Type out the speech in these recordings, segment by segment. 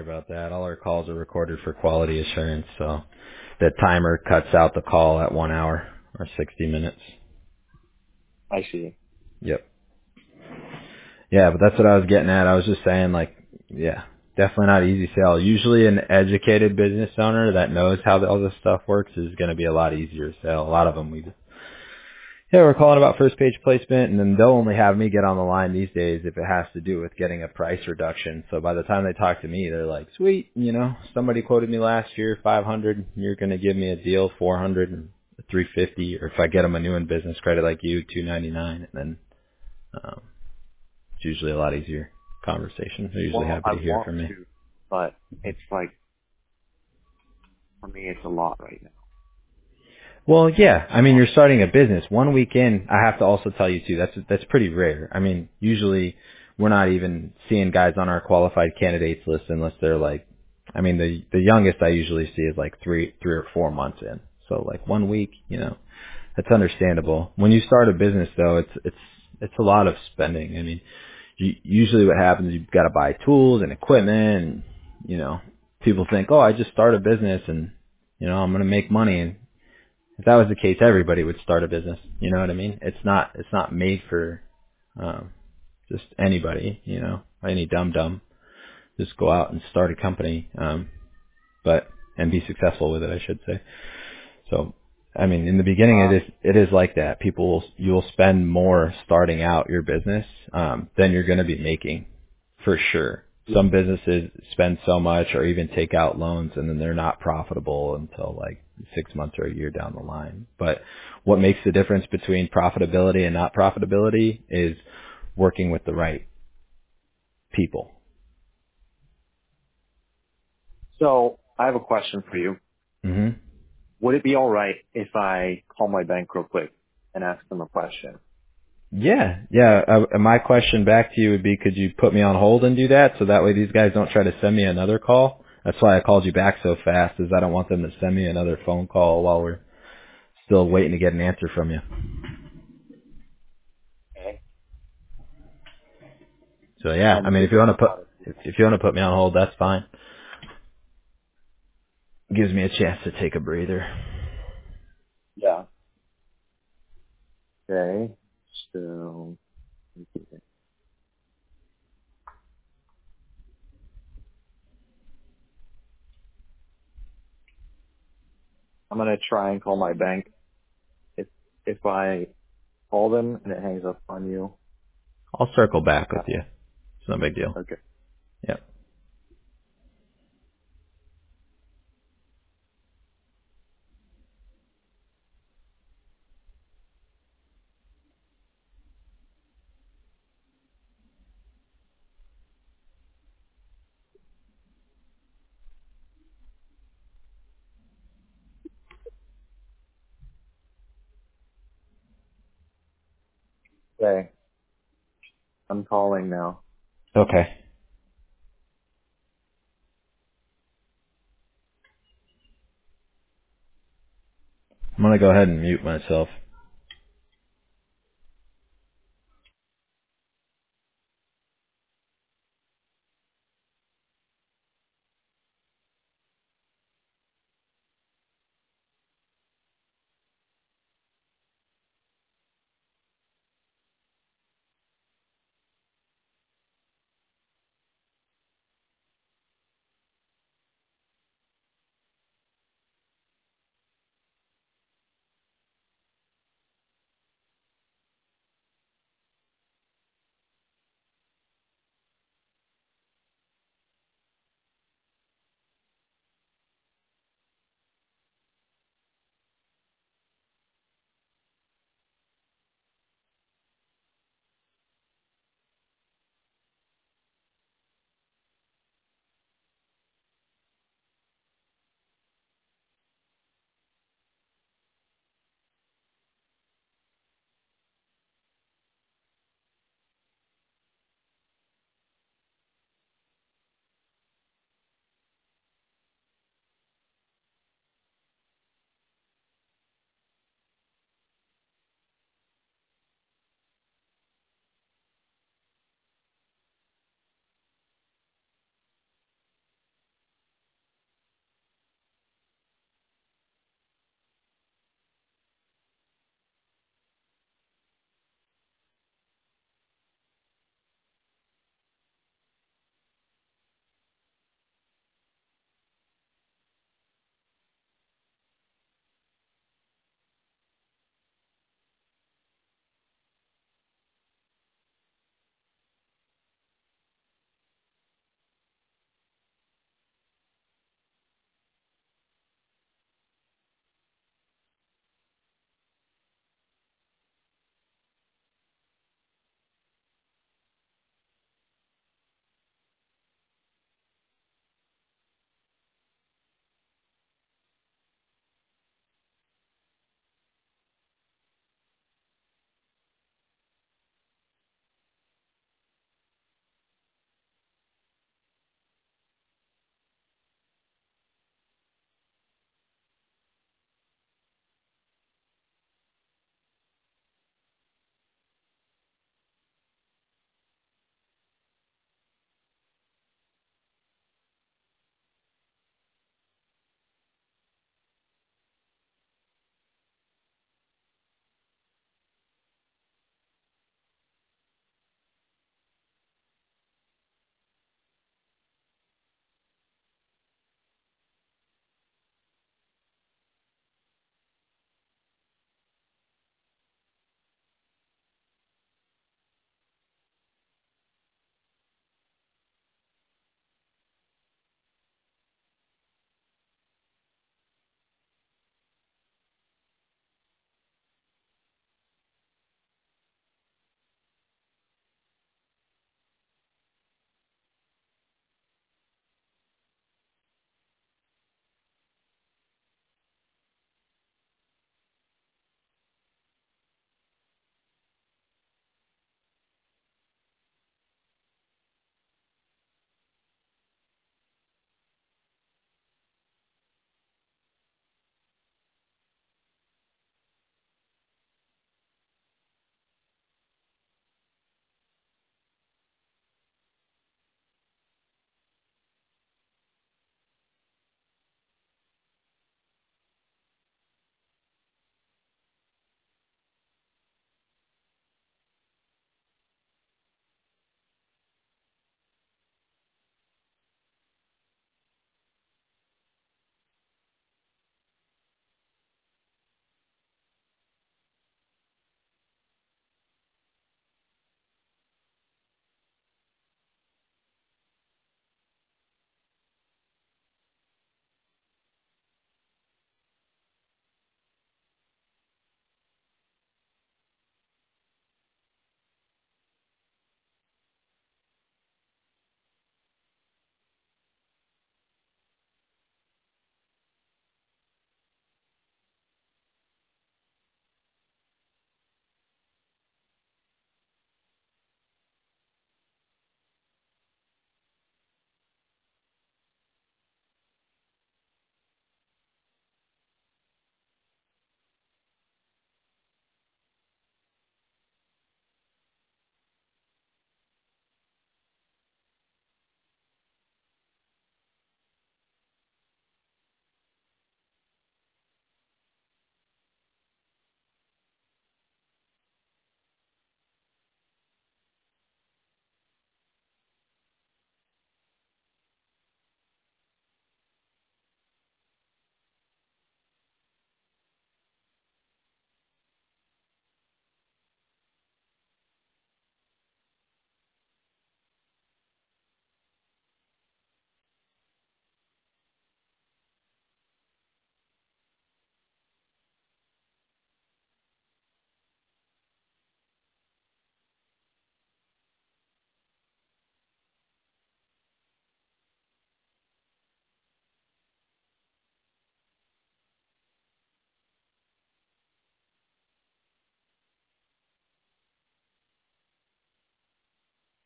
sorry about that. All our calls are recorded for quality assurance, so the timer cuts out the call at 1 hour or 60 minutes. I see. Yep. Yeah, but that's what I was getting at. I was just saying, like, yeah, definitely not easy sale. Usually an educated business owner that knows how all this stuff works is going to be a lot easier to sell. A lot of them we're calling about first page placement, and then they'll only have me get on the line these days if it has to do with getting a price reduction. So by the time they talk to me, they're like, sweet, somebody quoted me last year 500, you're going to give me a deal 400 and 350, or if I get them a new in business credit like you, 299, and then it's usually a lot easier conversation. They're usually happy to hear from me. But it's like, for me, it's a lot right now. Well, yeah. I mean, you're starting a business. 1 week in, I have to also tell you too, that's pretty rare. I mean, usually we're not even seeing guys on our qualified candidates list unless they're like, I mean, the youngest I usually see is like three or 4 months in. So like 1 week, that's understandable. When you start a business though, it's a lot of spending. I mean, usually what happens is you've got to buy tools and equipment and, people think, oh, I just start a business and, I'm going to make money. And if that was the case, everybody would start a business. You know what I mean? It's not made for, just anybody, any dum-dum. Just go out and start a company, and be successful with it, I should say. So, I mean, in the beginning, it is like that. You'll spend more starting out your business, than you're going to be making, for sure. Some businesses spend so much or even take out loans and then they're not profitable until like 6 months or a year down the line. But what makes the difference between profitability and not profitability is working with the right people. So I have a question for you. Mm-hmm. Would it be all right if I call my bank real quick and ask them a question? Yeah. My question back to you would be, could you put me on hold and do that so that way these guys don't try to send me another call? That's why I called you back so fast, is I don't want them to send me another phone call while we're still waiting to get an answer from you. Okay. So yeah, I mean, if you want to put me on hold, that's fine. Gives me a chance to take a breather. Yeah. Okay. So I'm gonna try and call my bank. If I call them and it hangs up on you. I'll circle back with you. It's no big deal. Okay. Yep. Okay. I'm calling now. Okay. I'm going to go ahead and mute myself.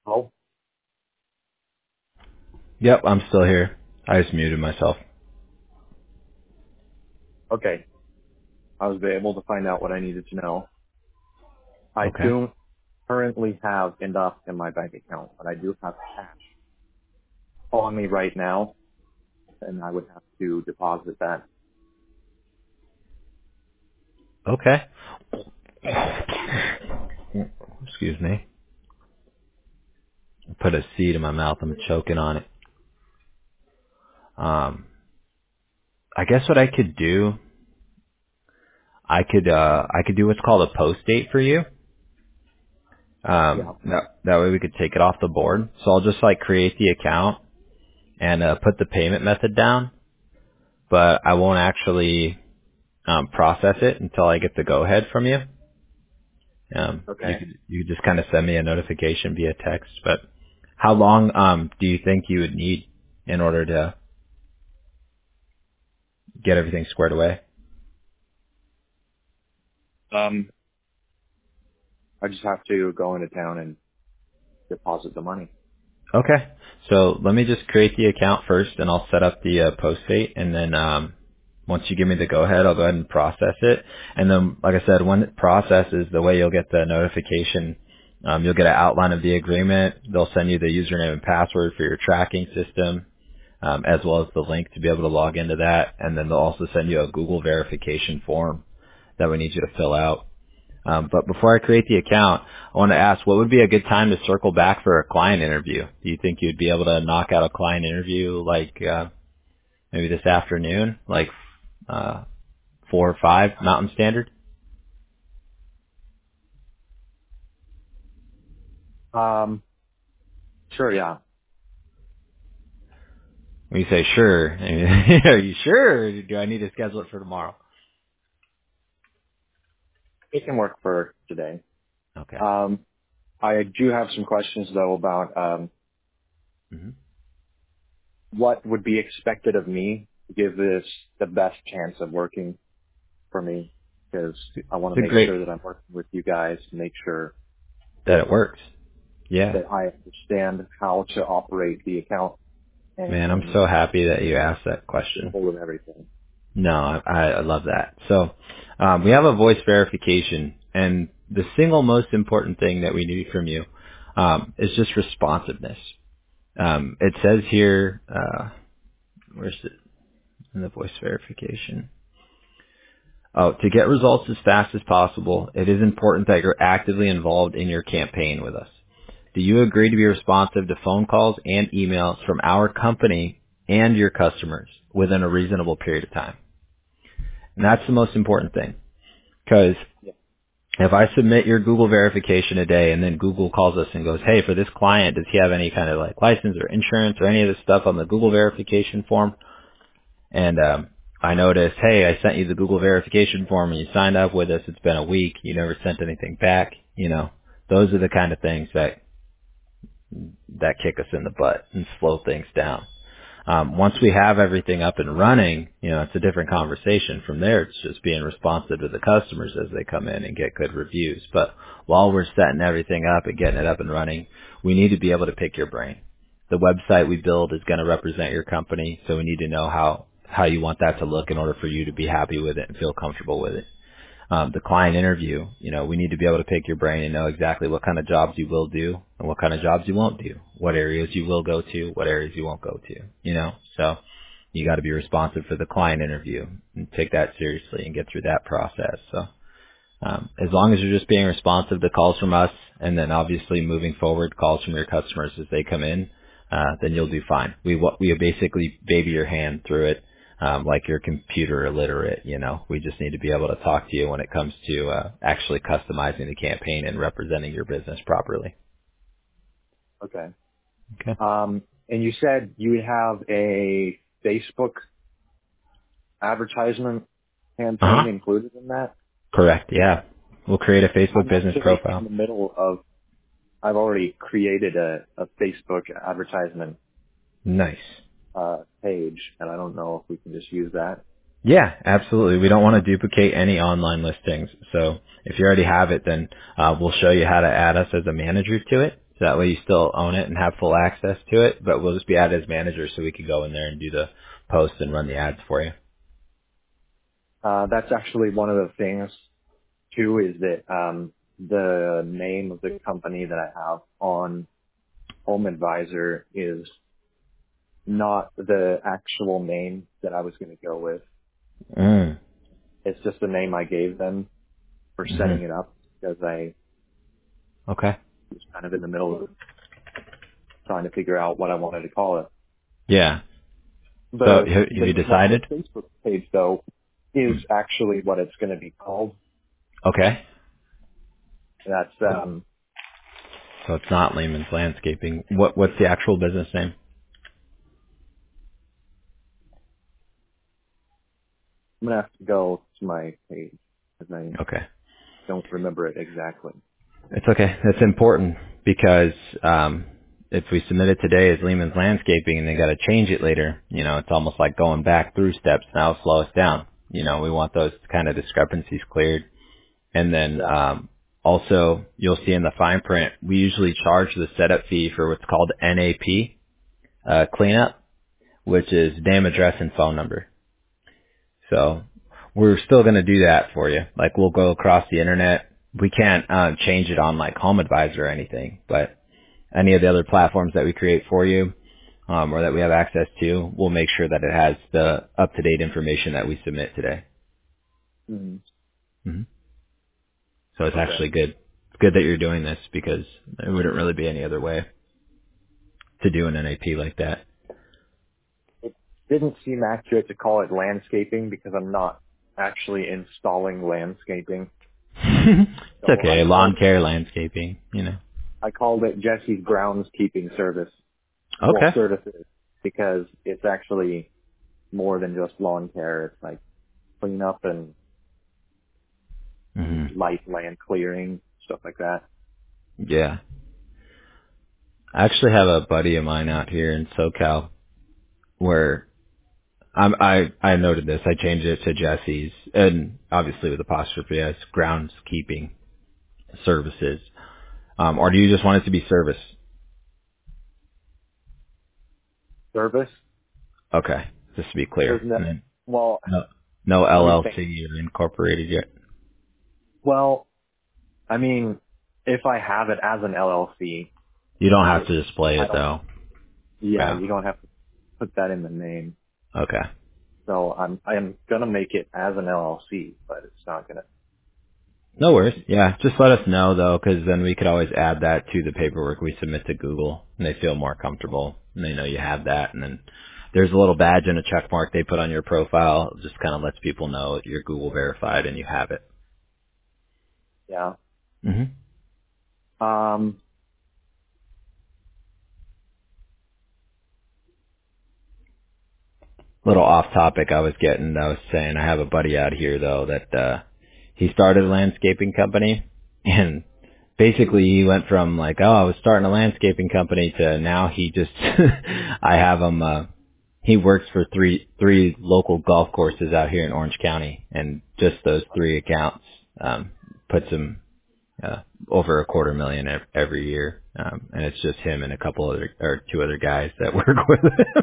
Oh, Yep, I'm still here. I just muted myself. okay. I was able to find out what I needed to know. I Okay. don't currently have enough in my bank account, but I do have cash on me right now, and I would have to deposit that. Okay. Excuse me. I put a seed in my mouth. I'm choking on it. I guess what I could do, I could do what's called a post date for you. Yeah. That way we could take it off the board. So I'll just like create the account and put the payment method down, but I won't actually process it until I get the go ahead from you. Okay. You could just kind of send me a notification via text. But how long do you think you would need in order to get everything squared away? I just have to go into town and deposit the money. Okay. So let me just create the account first, and I'll set up the post date, and then once you give me the go ahead, I'll go ahead and process it. And then, like I said, when it processes, the way you'll get the notification, you'll get an outline of the agreement. They'll send you the username and password for your tracking system, as well as the link to be able to log into that. And then they'll also send you a Google verification form that we need you to fill out. But before I create the account, I want to ask, what would be a good time to circle back for a client interview? Do you think you'd be able to knock out a client interview like maybe this afternoon, like 4 or 5 Mountain Standard? Sure, yeah. When you say sure, are you sure? Or do I need to schedule it for tomorrow? It can work for today. Okay. I do have some questions though about Hmm. what would be expected of me to give this the best chance of working for me, because I want It's to a make great sure that I'm working with you guys to make sure that it works. Yeah. that I understand how to operate the account Man, I'm and so happy that you asked that get a question. hold of everything. No, I love that. So we have a voice verification, and the single most important thing that we need from you is just responsiveness. It says here, where's it in the voice verification? Oh, to get results as fast as possible, it is important that you're actively involved in your campaign with us. Do you agree to be responsive to phone calls and emails from our company and your customers within a reasonable period of time? And that's the most important thing. Because Yeah. if I submit your Google verification today and then Google calls us and goes, hey, for this client, does he have any kind of like license or insurance or any of this stuff on the Google verification form? And I noticed, hey, I sent you the Google verification form and you signed up with us. It's been a week. You never sent anything back. You know, those are the kind of things that kick us in the butt and slow things down. Once we have everything up and running, you know, it's a different conversation. From there, it's just being responsive to the customers as they come in and get good reviews. But while we're setting everything up and getting it up and running, we need to be able to pick your brain. The website we build is going to represent your company, so we need to know how you want that to look in order for you to be happy with it and feel comfortable with it. The client interview, you know, we need to be able to pick your brain and know exactly what kind of jobs you will do and what kind of jobs you won't do, what areas you will go to, what areas you won't go to, you know. So you got to be responsive for the client interview and take that seriously and get through that process. So as long as you're just being responsive to calls from us and then obviously moving forward calls from your customers as they come in, then you'll do fine. We basically baby your hand through it, like you're computer illiterate, you know. We just need to be able to talk to you when it comes to actually customizing the campaign and representing your business properly. Okay. Okay. And you said you have a Facebook advertisement campaign Uh-huh. included in that? Correct. Yeah. We'll create a Facebook I'm business actually in profile. the middle of, I've already created a Facebook advertisement Nice. page, and I don't know if we can just use that. Yeah, absolutely. We don't want to duplicate any online listings. So if you already have it, then we'll show you how to add us as a manager to it. So that way you still own it and have full access to it, but we'll just be added as managers so we can go in there and do the posts and run the ads for you. That's actually one of the things too, is that the name of the company that I have on Home Advisor is not the actual name that I was going to go with. Mm. It's just the name I gave them for setting it up, because I Okay. was kind of in the middle of trying to figure out what I wanted to call it. Yeah. So have you decided? The Facebook page, though, is actually what it's going to be called. Okay. That's So it's not Lehman's Landscaping. What's the actual business name? I'm going to have to go to my page because I Okay. don't remember it exactly. It's okay. That's important because if we submit it today as Lehman's Landscaping and they got to change it later, it's almost like going back through steps. Now it'll slow us down. We want those kind of discrepancies cleared. And then also you'll see in the fine print, we usually charge the setup fee for what's called NAP cleanup, which is name, address, and phone number. So we're still going to do that for you. Like we'll go across the internet. We can't change it on like Home Advisor or anything, but any of the other platforms that we create for you or that we have access to, we'll make sure that it has the up-to-date information that we submit today. Mm-hmm. Mm-hmm. So it's actually good. It's good that you're doing this because there wouldn't really be any other way to do an NAP like that. It didn't seem accurate to call it landscaping because I'm not actually installing landscaping. It's okay. Lawn care, landscaping, I called it Jesse's Groundskeeping Service. Okay. Well, services, because it's actually more than just lawn care. It's like cleanup and light land clearing, stuff like that. Yeah. I actually have a buddy of mine out here in SoCal where I noted this. I changed it to Jesse's, and obviously with apostrophe S, groundskeeping services. Or do you just want it to be service? Service? Okay, just to be clear. Well, No LLC or incorporated yet. Well, I mean, if I have it as an LLC, you don't have to display it though. Yeah, you don't have to put that in the name. Okay. So I'm gonna make it as an LLC, but it's not gonna. No worries. Yeah, just let us know though, because then we could always add that to the paperwork we submit to Google, and they feel more comfortable, and they know you have that. And then there's a little badge and a check mark they put on your profile. It just kind of lets people know you're Google verified and you have it. Yeah. Mhm. Little off topic I was saying I have a buddy out here though that he started a landscaping company, and basically he went from like, oh, I was starting a landscaping company to now he just I have him he works for three local golf courses out here in Orange County, and just those 3 accounts puts him over $250,000 every year. And it's just him and a couple other, or 2 other guys that work with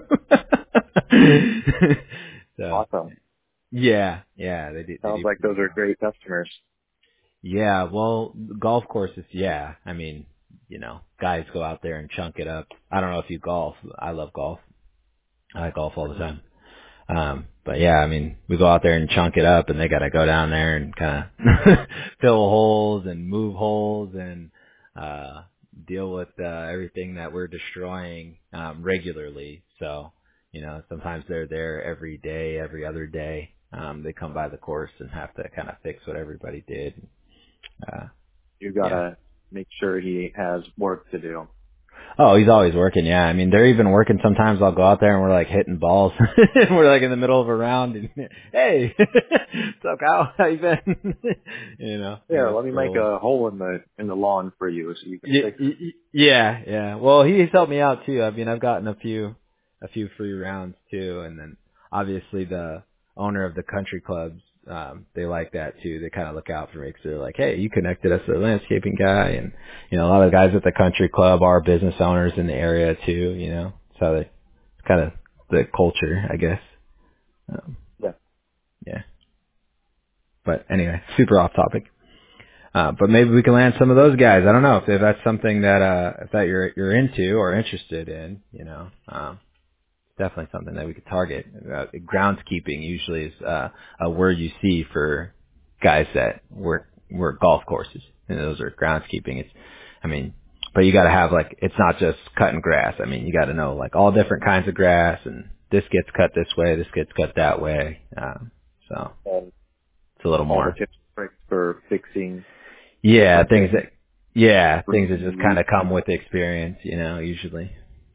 him. So, awesome. Yeah. They do. Sounds like those are great customers. Yeah. Well, golf courses. Yeah. I mean, guys go out there and chunk it up. I don't know if you golf. I love golf. I golf all the time. But yeah, I mean, we go out there and chunk it up, and they got to go down there and kind of fill holes and move holes and deal with everything that we're destroying regularly. So, sometimes they're there every day, every other day. They come by the course and have to kind of fix what everybody did. You gotta make sure he has work to do. Oh, he's always working, yeah. I mean, they're even working sometimes. I'll go out there and we're like hitting balls. We're like in the middle of a round and, hey, what's up, Kyle? How you been? Yeah, let me make a hole in the lawn for you so you can fix it. Yeah. Well, he's helped me out too. I mean, I've gotten a few free rounds too. And then obviously the owner of the country clubs, they like that too. They kind of look out for me because they're like, hey, you connected us to the landscaping guy. And, you know, a lot of the guys at the country club are business owners in the area too, you know, so they kind of the culture, I guess. Yeah. Yeah. But anyway, super off topic. But maybe we can land some of those guys. I don't know if that's something that, if that you're into or interested in, you know, definitely something that we could target. Groundskeeping usually is, a word you see for guys that work golf courses. And those are groundskeeping. I mean, but you gotta have like, it's not just cutting grass. I mean, you gotta know like all different kinds of grass and this gets cut this way, this gets cut that way. So And it's a little all the more. tips and tricks for fixing Yeah, different things. things that just kind of come with experience, you know, usually.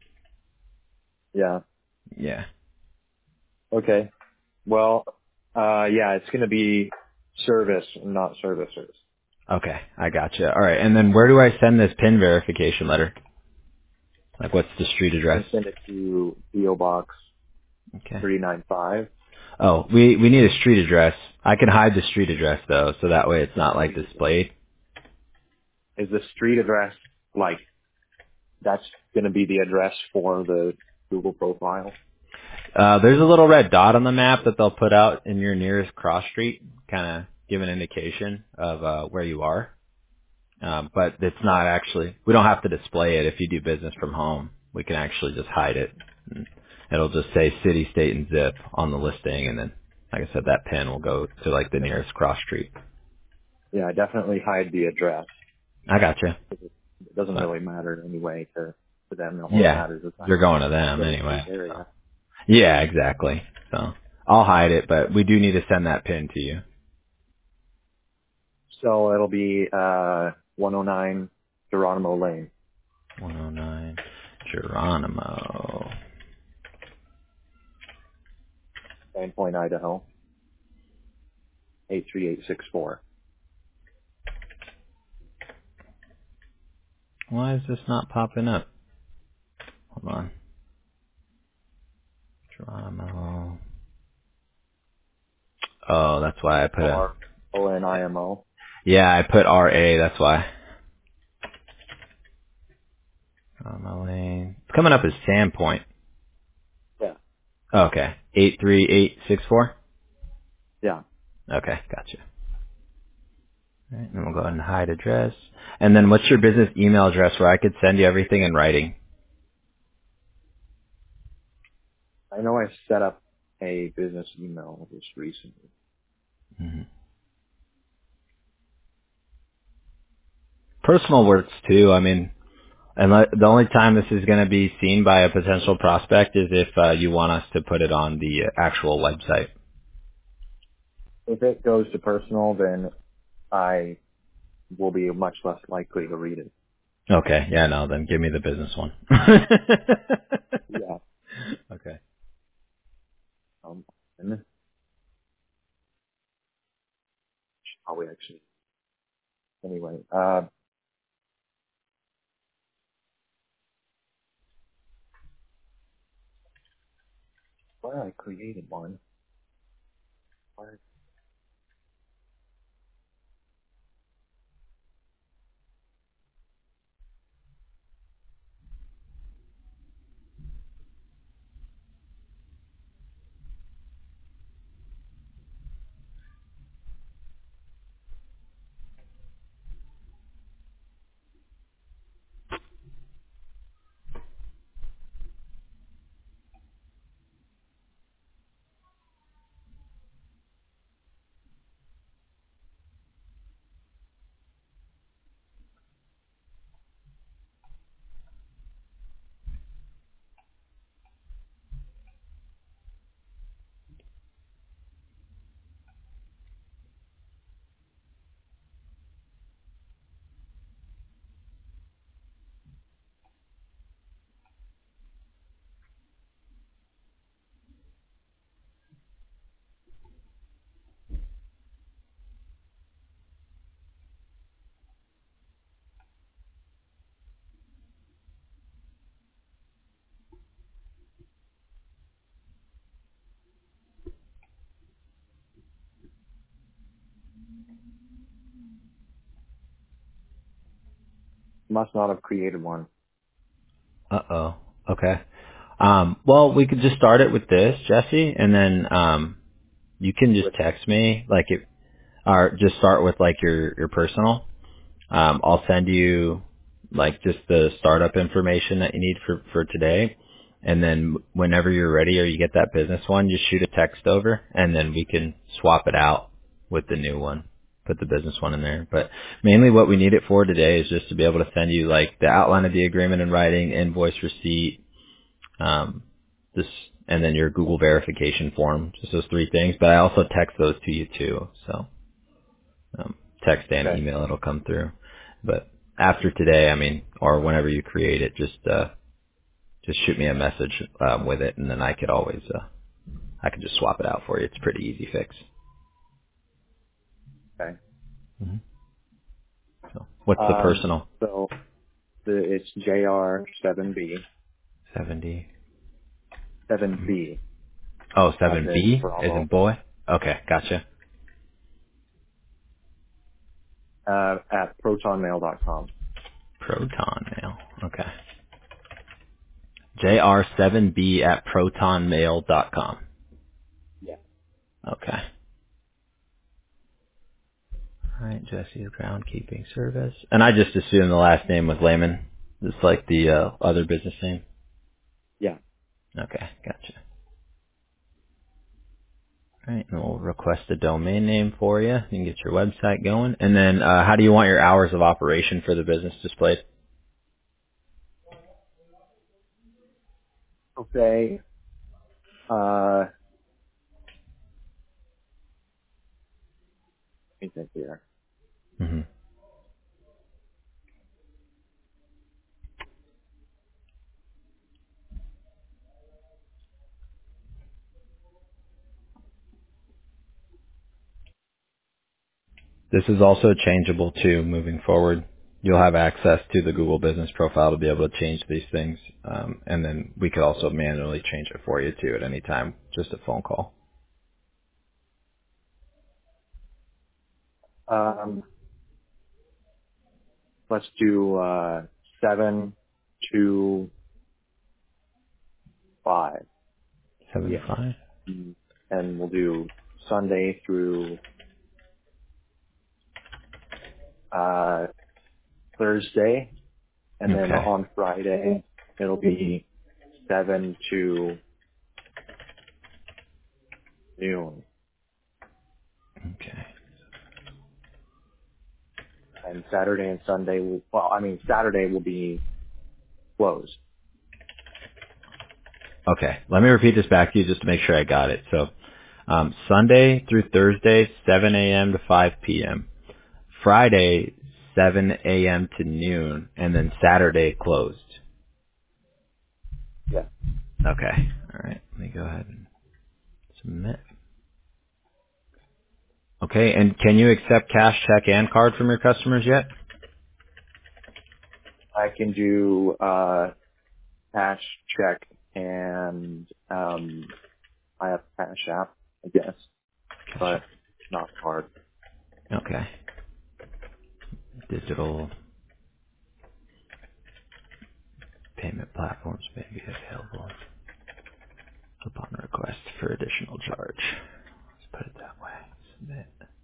Yeah. Yeah. Okay. Well, yeah, it's going to be service, not servicers. Okay, I gotcha. All right, and then where do I send this PIN verification letter? Like, what's the street I'm address? going to send it to PO Box Okay. 395. Oh, we need a street address. I can hide the street address though, so that way it's not like displayed. Is the street address like that's going to be the address for the Google profile? There's a little red dot on the map that they'll put out in your nearest cross street, kind of give an indication of where you are. But it's not actually, we don't have to display it if you do business from home. We can actually just hide it. And it'll just say city, state, and zip on the listing, and then, like I said, that pin will go to like the nearest cross street. Yeah, definitely hide the address. I gotcha. It doesn't So, really matter anyway to them. All that yeah, matters is that you're going to them the street anyway. So. area. Yeah, exactly. So I'll hide it, but we do need to send that pin to you. So it'll be 109 Geronimo Lane, 109 Geronimo. Sandpoint, Idaho, 83864. Why is this not popping up? Hold on. Geronimo. Oh, that's why I put RONIMO. yeah, I put RA, that's why. Geronimo Lane. It's coming up as Sandpoint. Yeah. Okay. 83864? Yeah. Okay, gotcha. All right, then we'll go ahead and hide address. And then what's your business email address where I could send you everything in writing? I know I set up a business email just recently. Hmm. Personal works too. I mean, and the only time this is going to be seen by a potential prospect is if you want us to put it on the actual website. If it goes to personal, then I will be much less likely to read it. Okay. Yeah, no, then give me the business one. Yeah. Okay. And how we actually, anyway, where I created one. Where, Must not have created one. Uh-oh. Okay. Well, we could just start it with this, Jesse, and then you can just With text me, like, or just start with like your personal. I'll send you like just the startup information that you need for today. And then whenever you're ready or you get that business one, just shoot a text over and then we can swap it out with the new one. Put the business one in there. But mainly what we need it for today is just to be able to send you like the outline of the agreement in writing, invoice receipt, um, this, and then your Google verification form. Just those three things. But I also text those to you too. So text and okay. email, it'll come through. But after today, I mean, or whenever you create it, just shoot me a message with it, and then I could always I could just swap it out for you. It's a pretty easy fix. Okay. hmm So what's the personal? So it's JR7B, 70. 7B, Oh, as in 7B as in Bravo, boy. Okay, gotcha. at protonmail.com. Proton mail. Okay. JR7B at protonmail.com. Yeah. Okay. All right, Jesse, groundkeeping service. And I just assumed the last name was Lehman. It's like the other business name. Yeah. Okay, gotcha. All right, and we'll request a domain name for you. You can get your website going. And then how do you want your hours of operation for the business displayed? Okay. Let me think here. hmm This is also changeable too moving forward. You'll have access to the Google Business Profile to be able to change these things. And then we could also manually change it for you too at any time, just a phone call. Let's do 7 to 5 7 to p.m. 5? And we'll do Sunday through uh, Thursday, and then Okay. on Friday it'll be 7 to noon, Okay. and Saturday and Sunday Saturday will be closed. Okay. Let me repeat this back to you just to make sure I got it. So Sunday through Thursday, 7 a.m. to 5 p.m. Friday, 7 a.m. to noon, and then Saturday closed. Yeah, Okay. All right. Let me go ahead and submit. Okay. And can you accept cash, check, and card from your customers yet? I can do cash, check, and I have Cash App, I guess, Cash. but not card. Okay. Digital payment platforms may be available upon request for additional charge. Let's put it that way. Submit.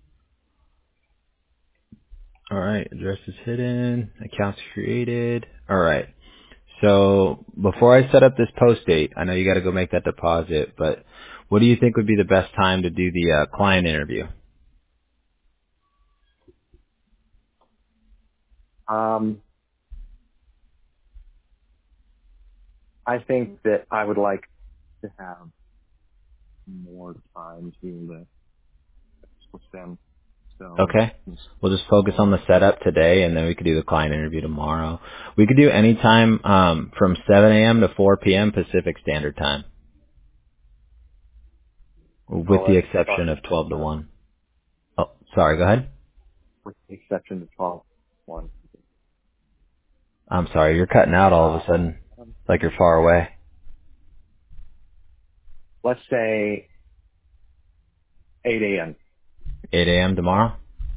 All right. Address is hidden. Accounts created. All right. So before I set up this post date, I know you got to go make that deposit, but what do you think would be the best time to do the client interview? I think that I would like to have more time to with them. So Okay. We'll just focus on the setup today, and then we could do the client interview tomorrow. We could do any time from 7 a.m. to 4 p.m. Pacific Standard Time, with well, the let's exception start of with 12 to 1. Oh, sorry. Go ahead. the exception to 12 one. I'm sorry. You're cutting out all of a sudden, like you're far away. Let's say 8 a.m. 8 a.m. tomorrow?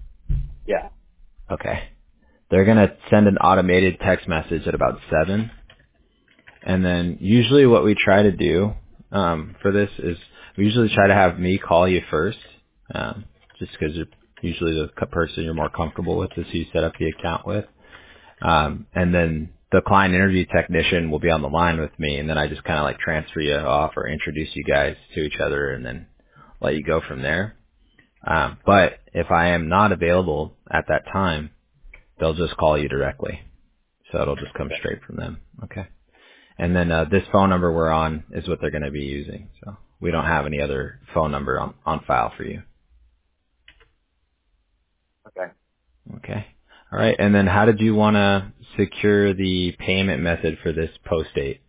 Yeah. Okay. They're going to send an automated text message at about 7. And then usually what we try to do for this is we usually try to have me call you first, just because you're usually the person you're more comfortable with is who you set up the account with. And then the client interview technician will be on the line with me, and then I just kind of like transfer you off or introduce you guys to each other and then let you go from there. But if I am not available at that time, they'll just call you directly. So it'll just come Okay. straight from them. Okay. And then this phone number we're on is what they're going to be using. So we don't have any other phone number on file for you. Okay. Okay. All right. And then how did you want to secure the payment method for this post date?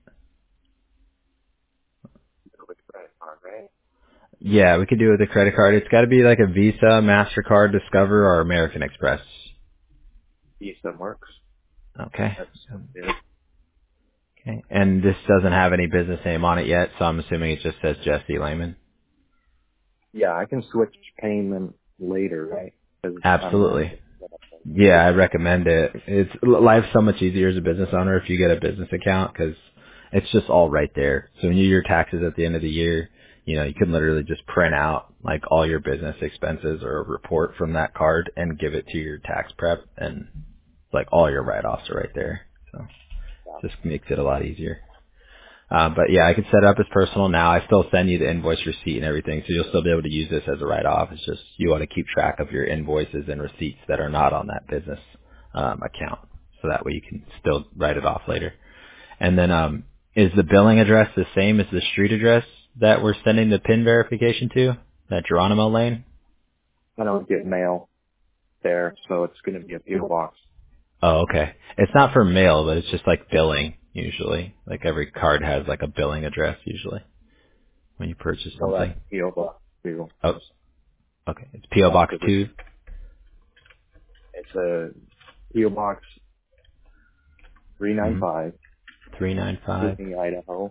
Go with credit card, right? Yeah, we could do it with a credit card. It's got to be like a Visa, MasterCard, Discover, or American Express. Visa works. Okay. That's good. Okay. And this doesn't have any business name on it yet, so I'm assuming it just says Jesse Lehman. Yeah, I can switch payment later, right? Because I don't know. Absolutely. Yeah, I recommend it. Life's so much easier as a business owner if you get a business account because it's just all right there. So when you do your taxes at the end of the year, you can literally just print out like all your business expenses or a report from that card and give it to your tax prep, and like all your write-offs are right there. So Yeah. it just makes it a lot easier. But yeah, I can set it up as personal now. I still send you the invoice receipt and everything, so you'll still be able to use this as a write-off. It's just you want to keep track of your invoices and receipts that are not on that business account, so that way you can still write it off later. And then is the billing address the same as the street address that we're sending the PIN verification to, that Geronimo Lane? I don't get mail there, so it's going to be a PO box. Oh, okay. It's not for mail, but it's just like billing usually. Like every card has like a billing address usually when you purchase So something. that's PO box too. Oh, okay. It's PO Yeah, Box because 2, it's a PO box mm-hmm. 395, 395. Whitney, Idaho,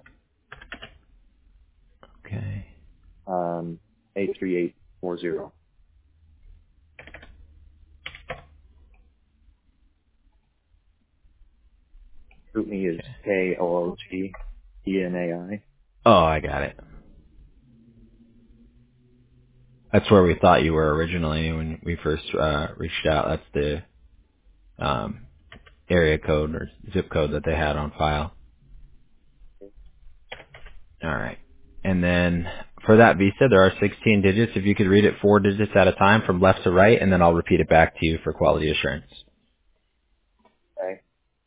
Okay. 83840. Kootenai is Okay. Kootnai. Oh, I got it. That's where we thought you were originally when we first reached out. That's the area code or zip code that they had on file. All right. And then for that Visa, there are 16 digits. If you could read it 4 digits at a time from left to right, and then I'll repeat it back to you for quality assurance. Okay.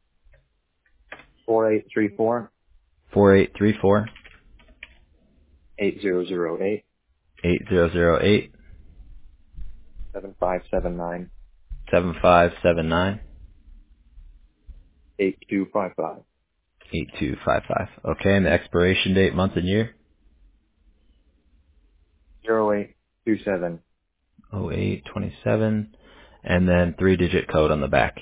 4834 4834 8008 8008 7579 7579 8255 8255. Okay, and the expiration date, month and year? 0827 0827, and then 3-digit code on the back.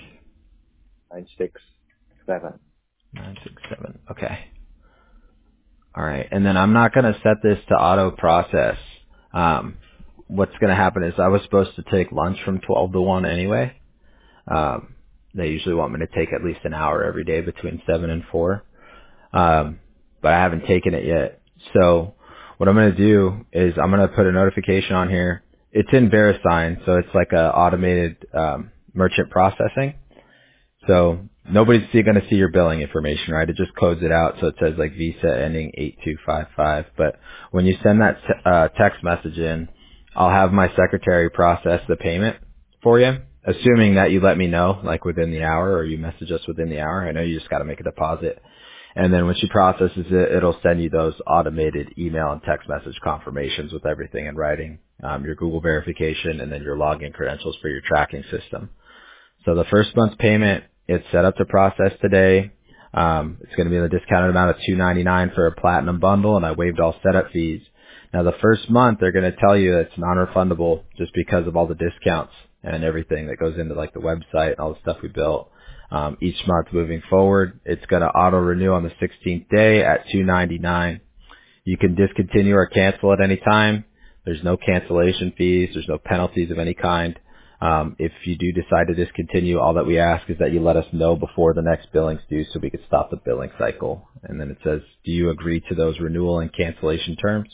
967. 967. Okay. All right. And then I'm not going to set this to auto process. What's going to happen is I was supposed to take lunch from 12 to 1 anyway. They usually want me to take at least an hour every day between 7 and 4. But I haven't taken it yet. So what I'm going to do is I'm going to put a notification on here. It's in VeriSign, so it's like a automated merchant processing. So nobody's going to see your billing information, right? It just codes it out, so it says like Visa ending 8255. But when you send that text message in, I'll have my secretary process the payment for you, assuming that you let me know like within the hour or you message us within the hour. I know you just got to make a deposit. And then when she processes it, it'll send you those automated email and text message confirmations with everything in writing, your Google verification, and then your login credentials for your tracking system. So the first month's payment, it's set up to process today. It's going to be the discounted amount of $299 for a platinum bundle, and I waived all setup fees. Now the first month, they're going to tell you it's non-refundable just because of all the discounts and everything that goes into like the website and all the stuff we built. Each month moving forward, it's going to auto renew on the 16th day at $299. You can discontinue or cancel at any time. There's no cancellation fees. There's no penalties of any kind. If you do decide to discontinue, all that we ask is that you let us know before the next billing's due so we could stop the billing cycle. And then it says, do you agree to those renewal and cancellation terms?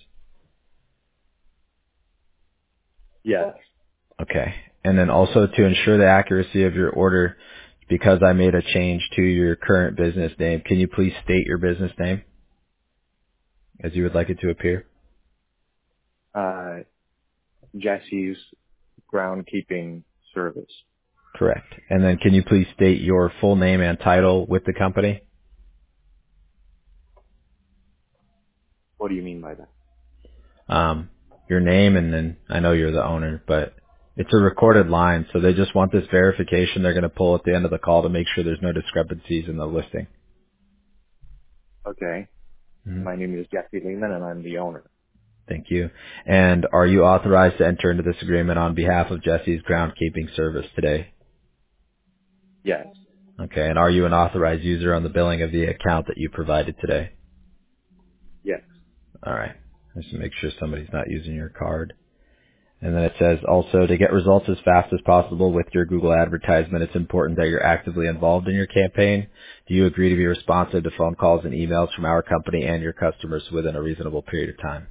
Yes. Okay. And then also to ensure the accuracy of your order, because I made a change to your current business name, can you please state your business name as you would like it to appear? Jesse's groundkeeping service. Correct. And then can you please state your full name and title with the company? What do you mean by that? Your name, and then I know you're the owner, but it's a recorded line, so they just want this verification they're going to pull at the end of the call to make sure there's no discrepancies in the listing. Okay. Mm-hmm. My name is Jesse Lehman, and I'm the owner. Thank you. And are you authorized to enter into this agreement on behalf of Jesse's groundkeeping service today? Yes. Okay. And are you an authorized user on the billing of the account that you provided today? Yes. All right. Just to make sure somebody's not using your card. And then it says also to get results as fast as possible with your Google advertisement, it's important that you're actively involved in your campaign. Do you agree to be responsive to phone calls and emails from our company and your customers within a reasonable period of time?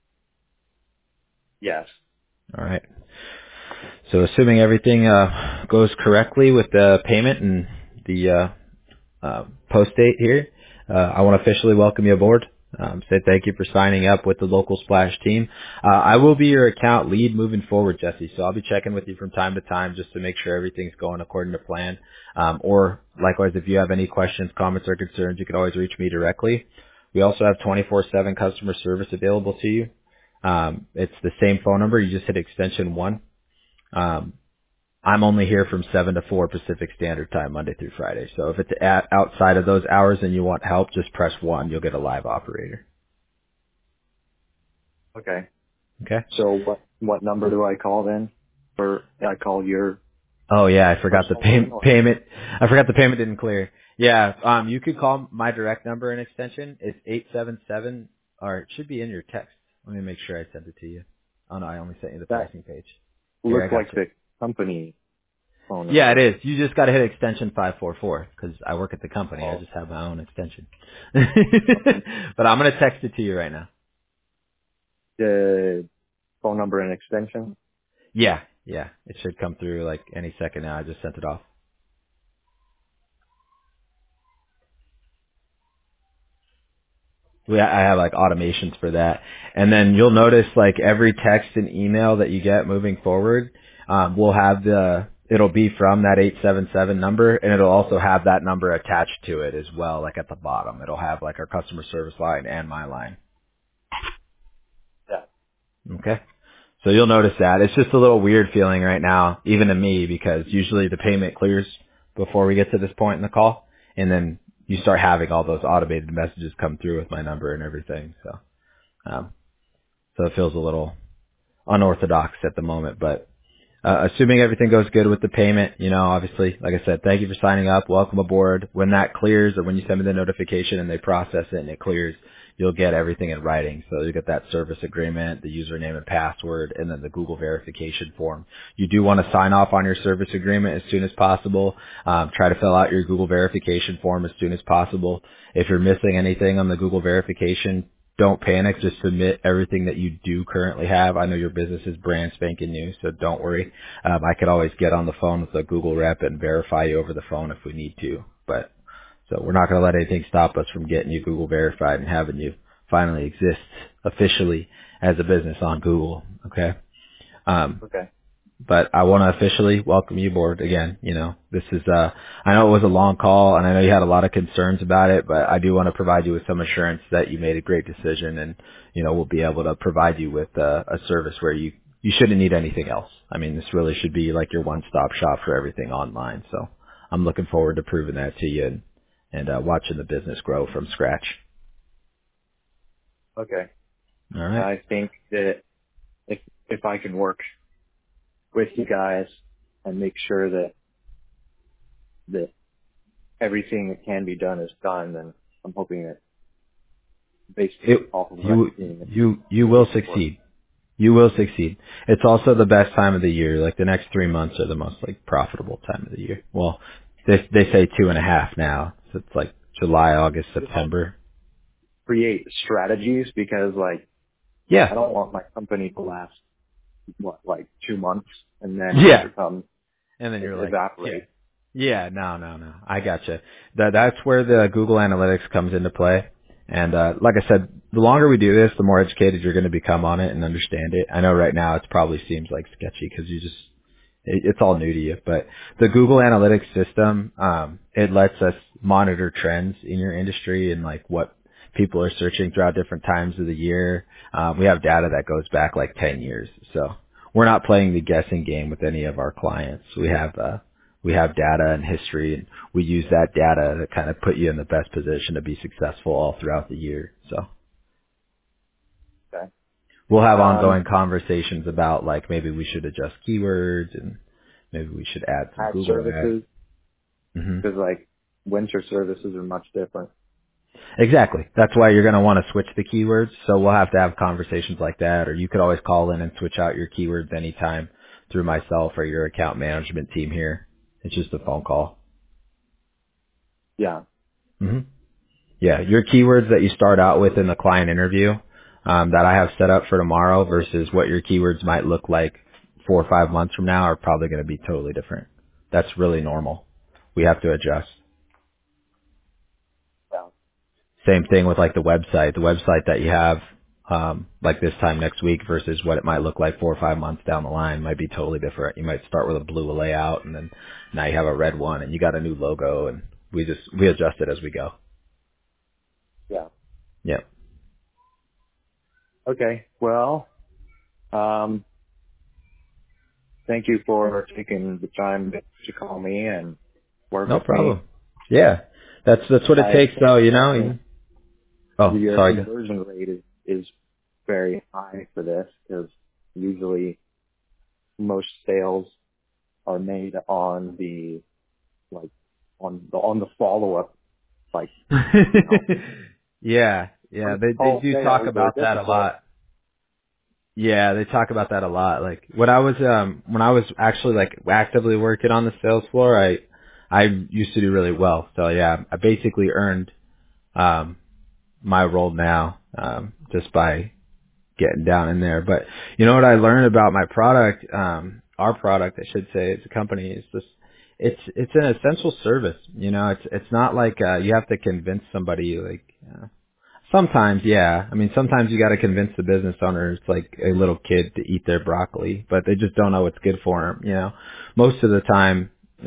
Yes. All right. So assuming everything goes correctly with the payment and the post date here, I want to officially welcome you aboard. Say thank you for signing up with the local Splash team. I will be your account lead moving forward, Jesse. So I'll be checking with you from time to time just to make sure everything's going according to plan. Or likewise, if you have any questions, comments, or concerns, you can always reach me directly. We also have 24/7 customer service available to you. It's the same phone number. You just hit extension 1. I'm only here from 7 to 4 Pacific Standard Time, Monday through Friday. So if it's outside of those hours and you want help, just press 1. You'll get a live operator. Okay. Okay? So what number do I call then? Or I call your Oh yeah, I forgot the personal payment. I forgot the payment didn't clear. Yeah, you could call my direct number and extension. It's 877, or it should be in your text. Let me make sure I sent it to you. Oh no, I only sent you the that pricing page. looks like the company phone number. Yeah, it is. You just got to hit extension 544 because I work at the company. I Oh. just have my own extension. But I'm going to text it to you right now. The phone number and extension? Yeah. It should come through like any second now. I just sent it off. I have like automations for that. And then you'll notice like every text and email that you get moving forward, will have it'll be from that 877 number, and it'll also have that number attached to it as well, like at the bottom. It'll have like our customer service line and my line. Yeah. Okay. So you'll notice that. It's just a little weird feeling right now, even to me, because usually the payment clears before we get to this point in the call, and then you start having all those automated messages come through with my number and everything. So it feels a little unorthodox at the moment, but assuming everything goes good with the payment, obviously, like I said, thank you for signing up. Welcome aboard. When that clears, or when you send me the notification and they process it and it clears, you'll get everything in writing. So you get that service agreement, the username and password, and then the Google verification form. You do want to sign off on your service agreement as soon as possible. Try to fill out your Google verification form as soon as possible. If you're missing anything on the Google verification, don't panic. Just submit everything that you do currently have. I know your business is brand spanking new, so don't worry. I could always get on the phone with a Google rep and verify you over the phone if we need to. So we're not going to let anything stop us from getting you Google verified and having you finally exist officially as a business on Google. Okay. Okay. But I want to officially welcome you aboard again. This is, I know it was a long call and I know you had a lot of concerns about it, but I do want to provide you with some assurance that you made a great decision, and, we'll be able to provide you with a service where you shouldn't need anything else. I mean, this really should be like your one-stop shop for everything online. So I'm looking forward to proving that to you and watching the business grow from scratch. Okay. All right. I think that if I can work with you guys and make sure that everything that can be done is done, then I'm hoping that based off of what I'm seeing, You will succeed. You will succeed. It's also the best time of the year. Like the next 3 months are the most like profitable time of the year. Well, they say 2.5 now. So it's like July, August, September. Create strategies because like I Yeah. don't want my company to last like 2 months and then Yeah. winter comes, And then it you're like, yeah. evaporates. Yeah, no. I gotcha. That's where the Google Analytics comes into play. And like I said, the longer we do this, the more educated you're going to become on it and understand it. I know right now it probably seems like sketchy because it's all new to you. But the Google Analytics system, it lets us monitor trends in your industry and like what people are searching throughout different times of the year. We have data that goes back like 10 years. So we're not playing the guessing game with any of our clients. We have data and history, and we use that data to kind of put you in the best position to be successful all throughout the year. So Okay. we'll have ongoing conversations about like maybe we should adjust keywords and maybe we should add some Add Google ads. services Hmm. because like winter services are much different. Exactly. That's why you're going to want to switch the keywords. So we'll have to have conversations like that, or you could always call in and switch out your keywords anytime through myself or your account management team here. It's just a phone call. Yeah. Hmm. Yeah, your keywords that you start out with in the client interview that I have set up for tomorrow versus what your keywords might look like 4 or 5 months from now are probably going to be totally different. That's really normal. We have to adjust. Yeah. Same thing with like the website. The website that you have like this time next week versus what it might look like 4 or 5 months down the line might be totally different. You might start with a blue layout and then now you have a red one and you got a new logo and we adjust it as we go. Yeah. Yeah. Okay. Well, thank you for taking the time to call me and work No with me. problem. Yeah. That's what it I takes though, you know. think Oh, your sorry. conversion rate is very high for this because usually most sales are made on the like on the follow up, like you know Yeah. Yeah, first they call do talk sales are about that a difficult. lot. Yeah, they talk about that a lot. Like when I was actually like actively working on the sales floor, I used to do really well. So yeah, I basically earned um my role now just by getting down in there. But you know what I learned about my product, our product, I should say, as a company, is just it's an essential service. You know, it's not like you have to convince somebody like. Sometimes, yeah. I mean, sometimes you got to convince the business owner it's like a little kid to eat their broccoli, but they just don't know what's good for them. You know, most of the time,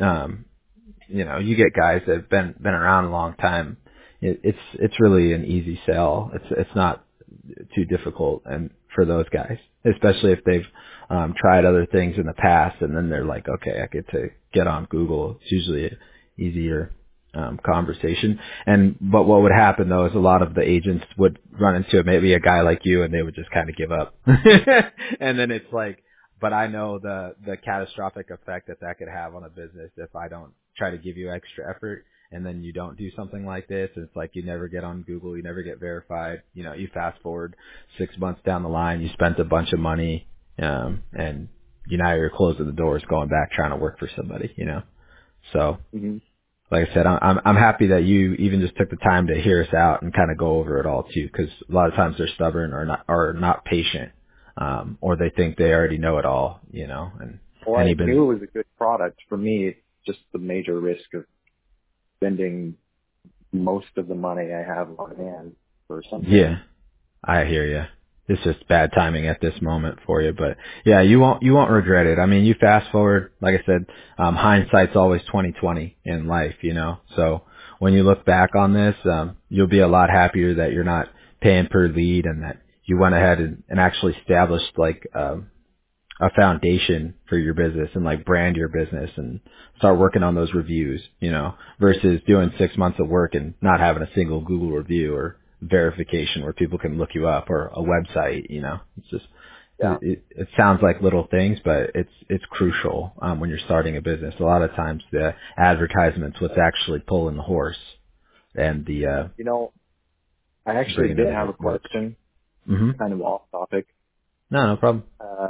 you know, you get guys that have been around a long time. It's really an easy sell. It's not too difficult, and for those guys, especially if they've tried other things in the past, and then they're like, okay, I get to get on Google. It's usually an easier conversation. But what would happen though is a lot of the agents would run into maybe a guy like you, and they would just kind of give up, and then it's like. But I know the catastrophic effect that could have on a business if I don't try to give you extra effort and then you don't do something like this. It's like you never get on Google, you never get verified. You know, you fast forward 6 months down the line, you spent a bunch of money, and now you're closing the doors, going back trying to work for somebody. You know, so Hmm. like I said, I'm happy that you even just took the time to hear us out and kind of go over it all too, because a lot of times they're stubborn or not patient, or they think they already know it all. You know, and Well, I any business. knew it was a good product. For me, it's just the major risk of spending most of the money I have on hand for something. Yeah. I hear you. It's just bad timing at this moment for you, but yeah, you won't regret it. I mean, you fast forward, like I said, hindsight's always 20/20 in life, you know. So when you look back on this, you'll be a lot happier that you're not paying per lead and that you went ahead and actually established like a foundation for your business and like brand your business and start working on those reviews, you know, versus doing 6 months of work and not having a single Google review or verification where people can look you up or a website, you know. It's just Yeah. it sounds like little things, but it's crucial when you're starting a business. A lot of times the advertisement's what's actually pulling the horse and You know, I actually bringing did in have a work. question, Hmm. kind of off topic. No, no problem.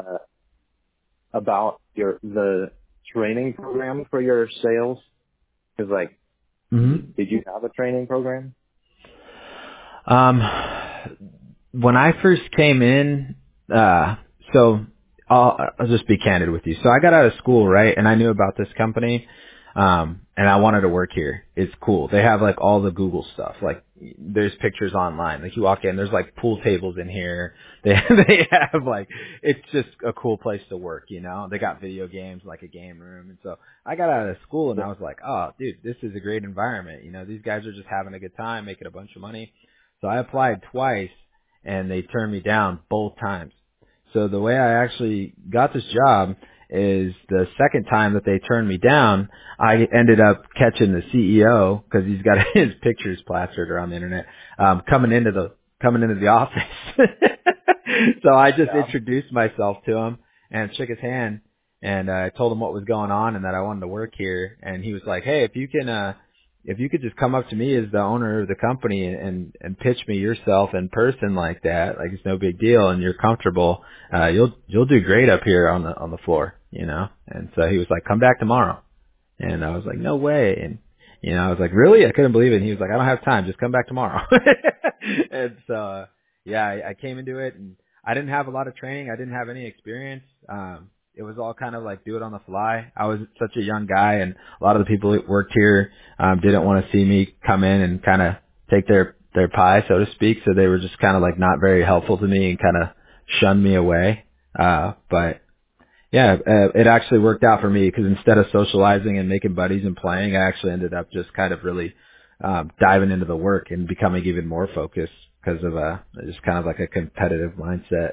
About the training program for your sales. Because like, Hmm. did you have a training program? Um, when I first came in, so I'll just be candid with you. So I got out of school, right? And I knew about this company. And I wanted to work here. It's cool. They have like all the Google stuff. Like there's pictures online. Like you walk in, there's like pool tables in here. They, they have like, it's just a cool place to work, you know? They got video games, like a game room. And so I got out of school and I was like, oh dude, this is a great environment. You know, these guys are just having a good time, making a bunch of money. So I applied twice and they turned me down both times. So the way I actually got this job is the second time that they turned me down, I ended up catching the CEO because he's got his pictures plastered around the internet, coming into the office. So I just Yeah. introduced myself to him and shook his hand and I told him what was going on and that I wanted to work here. And he was like, "Hey, if you could just come up to me as the owner of the company and pitch me yourself in person like that, like it's no big deal and you're comfortable, you'll do great up here on the floor, you know." And so he was like, "Come back tomorrow." And I was like, "No way." And you know, I was like, "Really?" I couldn't believe it. And he was like, "I don't have time. Just come back tomorrow." And so yeah, I came into it and I didn't have a lot of training. I didn't have any experience. It was all kind of like do it on the fly. I was such a young guy and a lot of the people that worked here didn't want to see me come in and kind of take their pie, so to speak. So they were just kind of like not very helpful to me and kind of shunned me away. But yeah, it actually worked out for me because instead of socializing and making buddies and playing, I actually ended up just kind of really diving into the work and becoming even more focused because of just kind of like a competitive mindset.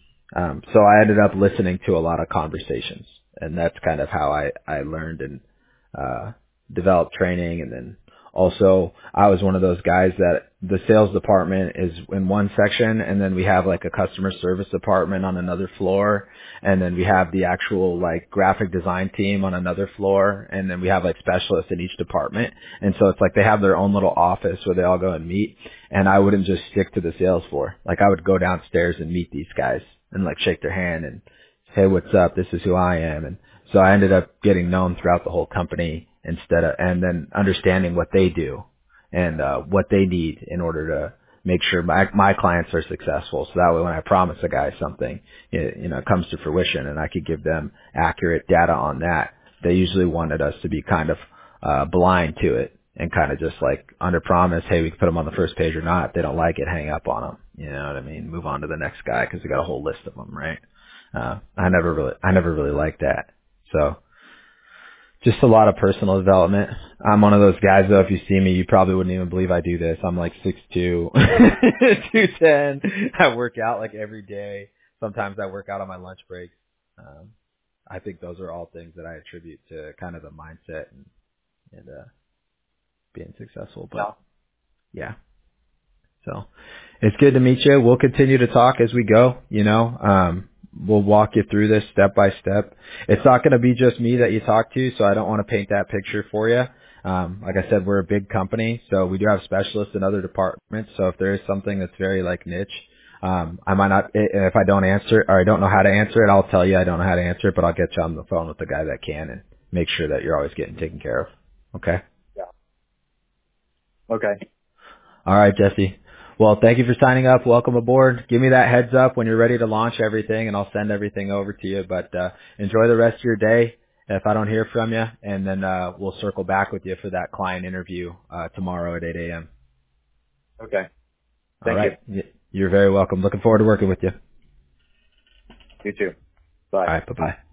So I ended up listening to a lot of conversations, and that's kind of how I learned and developed training. And then also I was one of those guys that the sales department is in one section, and then we have like a customer service department on another floor, and then we have the actual like graphic design team on another floor, and then we have like specialists in each department. And so it's like they have their own little office where they all go and meet. And I wouldn't just stick to the sales floor. Like I would go downstairs and meet these guys and like shake their hand and, "Hey, what's up? This is who I am." And so I ended up getting known throughout the whole company and then understanding what they do and, what they need in order to make sure my clients are successful. So that way when I promise a guy something, it comes to fruition and I could give them accurate data on that. They usually wanted us to be kind of, blind to it and kind of just like under promise, "Hey, we can put them on the first page or not." If they don't like it, hang up on them. You know what I mean? Move on to the next guy because we got a whole list of them, right? I never really liked that. So just a lot of personal development. I'm one of those guys though, if you see me, you probably wouldn't even believe I do this. I'm like 6'2", 210. I work out like every day. Sometimes I work out on my lunch breaks. Um, I think those are all things that I attribute to kind of the mindset and being successful. Yeah. But yeah, so it's good to meet you. We'll continue to talk as we go, you know. We'll walk you through this step by step. It's not going to be just me that you talk to, so I don't want to paint that picture for you. Like I said, we're a big company, so we do have specialists in other departments. So if there is something that's very like niche, I might not, if I don't answer it or I don't know how to answer it, I'll tell you I don't know how to answer it, but I'll get you on the phone with the guy that can and make sure that you're always getting taken care of. Okay? Yeah. Okay. All right, Jesse. Well, thank you for signing up. Welcome aboard. Give me that heads up when you're ready to launch everything, and I'll send everything over to you. But enjoy the rest of your day if I don't hear from you, and then we'll circle back with you for that client interview tomorrow at 8 a.m. Okay. All Thank you. right. You're very welcome. Looking forward to working with you. You too. Bye. All right. Bye-bye.